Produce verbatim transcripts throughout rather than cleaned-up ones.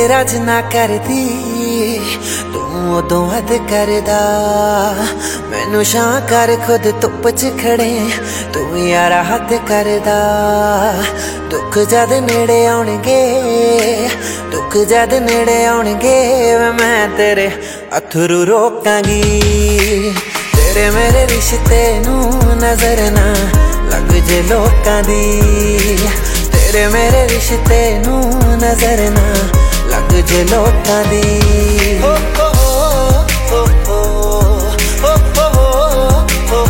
रज ना करदी तू उदों हद करदा। मैनू छां कर खुद धुप च खड़े तू यारा हद करदा। दुख जद नेड़े आउणगे दुख जद नेड़े आउणगे मैं तेरे अथरू रोकांगी। तेरे मेरे रिश्ते नू नजर ना लग जे लोकां दी। तेरे मेरे रिश्ते नू नजर ना लग जे लोकां दी। हो हो हो हो हो हो हो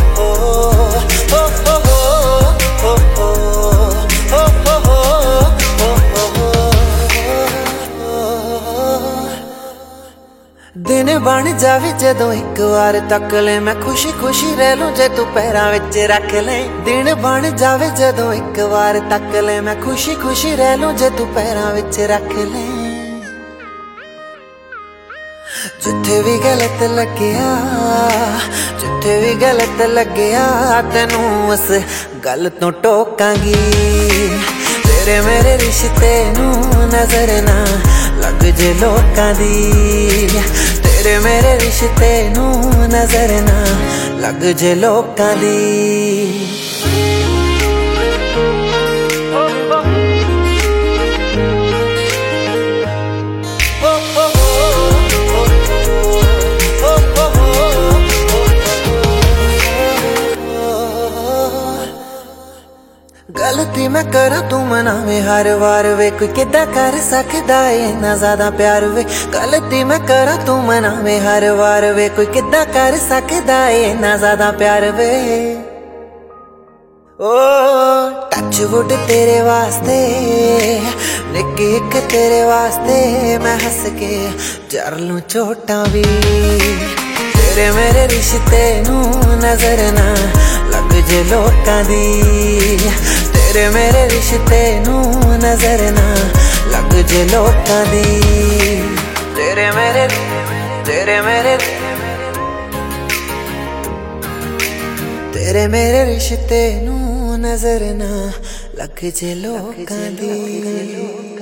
दिन बन जावे जदों एक बार तक ले मैं खुशी खुशी रह लूं जे तू पैरां विच रख ले। दिन बन जावे जदों एक बार तक ले मैं खुशी खुशी रह लूं जे तू पैरां विच रख ले। जिथे भी गलत लग्या जिथे भी गलत लग्या तेनू उस गल तो टोकांगी। तेरे मेरे रिश्ते नू नजर ना लग जे लोकां दी। तेरे मेरे रिश्ते नू नजर ना लग जे लोकां दी। गलती मैं करा तू मनावे हर वार वे कोई किदा कर सकदा है इन्ना ज्यादा प्यार वे। गलती मैं करा तू मनावे हर वार वे कोई किदा कर सकदा है इन्ना ज्यादा प्यार वे। ओ टच वुड तेरे वास्ते निक्की इक तेरे वास्ते मैं हंस के जर लूं चोटां भी। तेरे मेरे रिश्ते नू नजर ना लग जे लोकां दी। तेरे मेरे रिश्ते नू नजर ना लग जे लोकां दी। तेरे मेरे तेरे मेरे तेरे मेरे रिश्ते नू नजर ना लग जे लोकां दी।